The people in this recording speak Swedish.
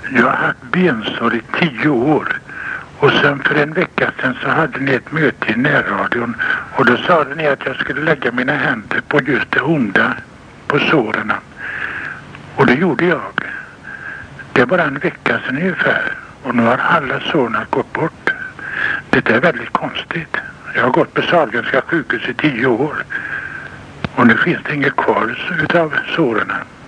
Jag har haft bensår i 10 år. Och sen för en vecka sedan så hade ni ett möte i närradion. Och då sa ni att jag skulle lägga mina händer på just det onda på såren. Och det gjorde jag. Det är bara en vecka sedan ungefär. Och nu har alla sårna gått bort. Det är väldigt konstigt. Jag har gått på Sahlgrenska sjukhus i 10 år. Och nu finns det inget kvar utav såren.